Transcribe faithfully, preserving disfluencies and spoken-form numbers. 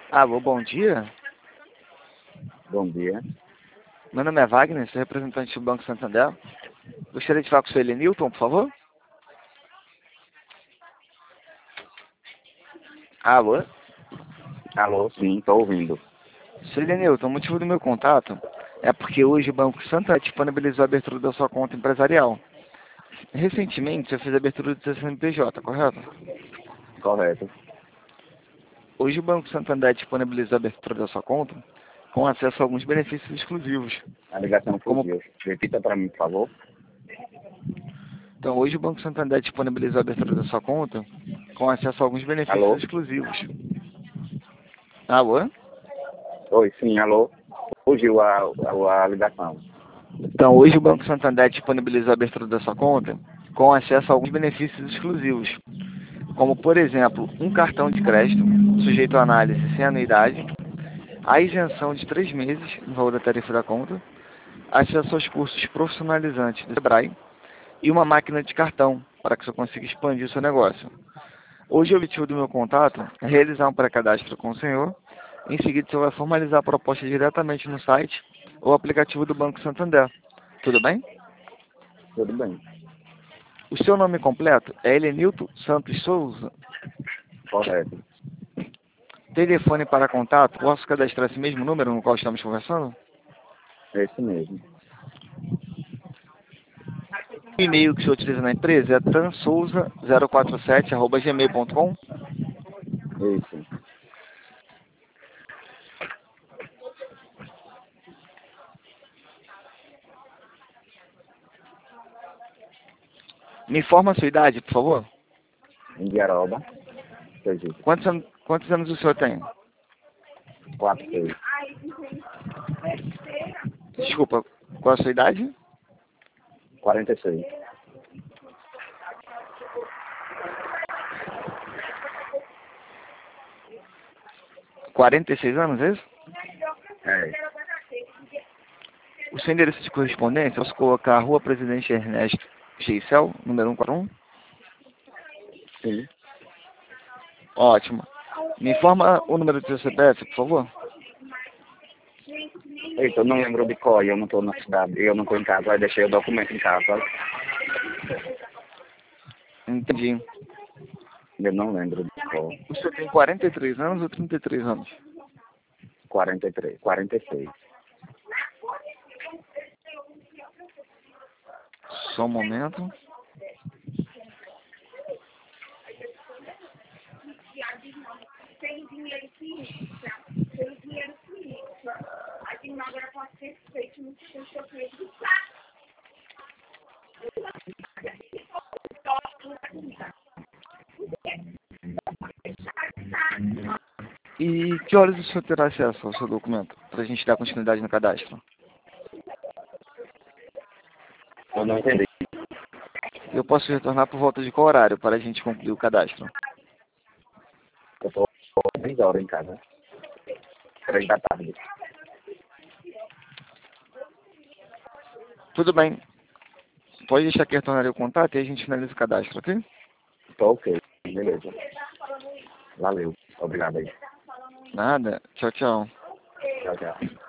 Alô, bom dia. Bom dia. Meu nome é Wagner, sou representante do Banco Santander. Gostaria de falar com o senhor Elenilton, por favor. Alô? Alô, sim, estou ouvindo. senhor Elenilton, o motivo do meu contato é porque hoje o Banco Santander disponibilizou a abertura da sua conta empresarial. Recentemente, você fez a abertura do seu C N P J, correto? Correto. Hoje o Banco Santander disponibilizou a abertura da sua conta com acesso a alguns benefícios exclusivos. A ligação Como, fugiu. Repita para mim, por favor. então, hoje o Banco Santander disponibilizou a abertura da sua conta com acesso a alguns benefícios Alô? exclusivos. Alô? Oi, sim, alô? Fugiu a, a, a ligação. Então, hoje o Banco Santander disponibilizou a abertura da sua conta com acesso a alguns benefícios exclusivos, como, por exemplo, um cartão de crédito sujeito à análise sem anuidade, a isenção de três meses no valor da tarifa da conta, acesso aos cursos profissionalizantes do Sebrae e uma máquina de cartão para que você consiga expandir o seu negócio. Hoje o objetivo do meu contato é realizar um pré-cadastro com o senhor. Em seguida, você vai formalizar a proposta diretamente no site ou aplicativo do Banco Santander. Tudo bem? Tudo bem. O seu nome completo é Elenilton Santos Souza. Correto. Telefone para contato, posso cadastrar esse mesmo número no qual estamos conversando? Esse mesmo. O e-mail que o senhor utiliza na empresa é tansouza zero quatro sete arroba gmail ponto com. Isso. Me informa a sua idade, por favor. Indiaroba. Sergipe. Quantos, an quantos anos o senhor tem? quatro seis. Desculpa, qual a sua idade? quarenta e seis. quarenta e seis anos, é isso? É. O seu endereço de correspondência, eu posso colocar a Rua Presidente Ernesto Geisel, número cento e quarenta e um? Sim. Ótimo. Me informa o número do seu C P F, por favor. Eita, eu não lembro de qual, eu não estou na cidade, eu não estou em casa, aí deixei o documento em casa. Entendi. Eu não lembro de qual. O senhor tem quarenta e três anos ou trinta e três anos? quarenta e três, quarenta e seis. Só um momento. E que horas o senhor terá acesso ao seu documento, para a gente dar continuidade no cadastro? Eu não entendi. Eu posso retornar por volta de qual horário para a gente concluir o cadastro? Eu estou três horas em casa. Três da tarde. Tudo bem. Pode deixar que retornarei o contato e a gente finaliza o cadastro, ok? Tô ok. Beleza. Valeu. Obrigado aí. Nada. Tchau, tchau. Tchau, tchau.